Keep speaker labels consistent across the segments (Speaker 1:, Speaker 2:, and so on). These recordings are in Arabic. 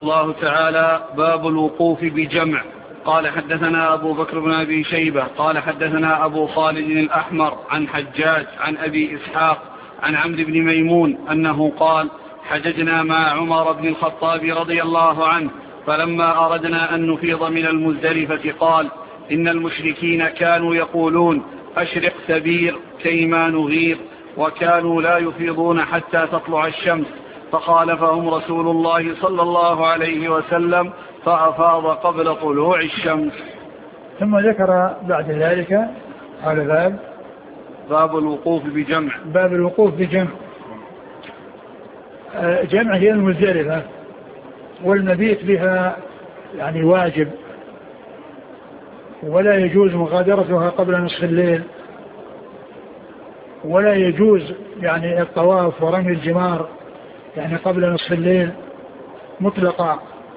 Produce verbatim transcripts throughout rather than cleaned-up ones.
Speaker 1: الله تعالى. باب الوقوف بجمع. قال حدثنا أبو بكر بن أبي شيبة قال حدثنا أبو خالد الأحمر عن حجاج عن أبي إسحاق عن عمرو بن ميمون أنه قال: حججنا مع عمر بن الخطاب رضي الله عنه، فلما أردنا أن نفيض من المزدلفة قال: إن المشركين كانوا يقولون: أشرق ثبير كيما نغير، وكانوا لا يفيضون حتى تطلع الشمس، فخالفهم رسول الله صلى الله عليه وسلم فأفاض قبل طلوع الشمس.
Speaker 2: ثم ذكر بعد ذلك على باب
Speaker 1: باب الوقوف بجمع.
Speaker 2: باب الوقوف بجمع. جمع هي المزدلفة، والمبيت بها يعني واجب، ولا يجوز مغادرتها قبل نصف الليل، ولا يجوز يعني الطواف ورمي الجمار يعني قبل نصف الليل مطلقا،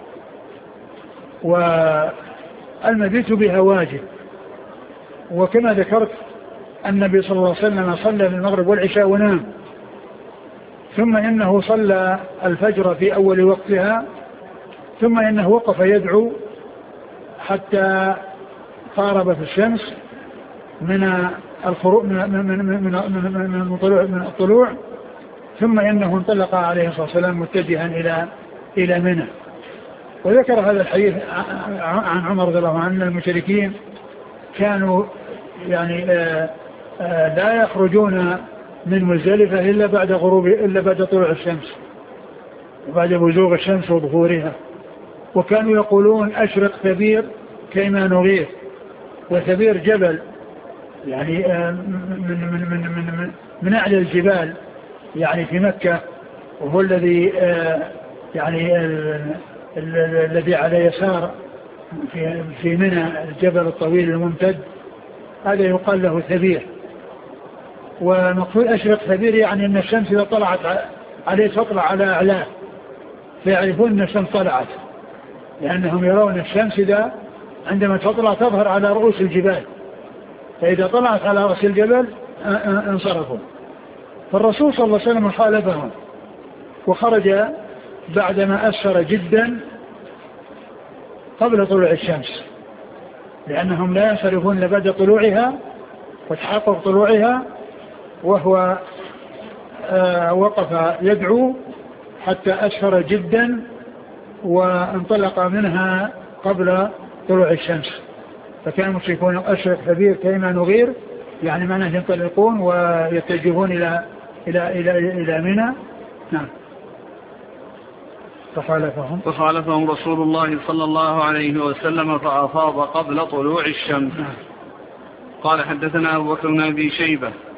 Speaker 2: والمبيت بها واجب. وكما ذكرت النبي صلى الله عليه وسلم صلى المغرب والعشاء ونام، ثم إنه صلى الفجر في أول وقتها، ثم إنه وقف يدعو حتى قاربت الشمس من الخروج من من من من من الطلوع من الطلوع ثم إنه انطلق عليه الصلاة والسلام متجها إلى إلى منى. وذكر هذا الحديث عن عمر رضي الله عنه أن المشركين كانوا يعني آآ آآ لا يخرجون من مزدلفة إلا بعد غروب إلا بعد طلوع الشمس وبعد بزوغ الشمس وظهورها، وكانوا يقولون: أشرق ثبير كيما نغير. وثبير جبل يعني من من من من من, من أعلى الجبال يعني في مكة، وهو الذي يعني الذي على يسار في في منى الجبل الطويل الممتد، هذا يقال له ثبير. ومقصود أشرق ثبير يعني أن الشمس إذا طلعت عليه تطلع على أعلاه، فيعرفون أن الشمس طلعت، لأنهم يرون الشمس إذا عندما تطلع تظهر على رؤوس الجبال، فإذا طلعت على رأس الجبل انصرفوا. فالرسول صلى الله عليه وسلم خالفهم وخرج بعدما أسفر جدا قبل طلوع الشمس، لأنهم لا ينصرفون لبعد طلوعها وتحقق طلوعها، وهو آه وقف يدعو حتى أسفر جدا وانطلق منها قبل طلوع الشمس. فكان المشركون: أشرق ثبير كيما نغير، يعني معناه ينطلقون ويتجهون إلى إلى إلى إلى منى. نعم. فخالفهم
Speaker 1: فخالفهم رسول الله صلى الله عليه وسلم فأفاض قبل طلوع الشمس.
Speaker 2: نعم.
Speaker 1: قال حدثنا أبو بكر بن أبي شيبة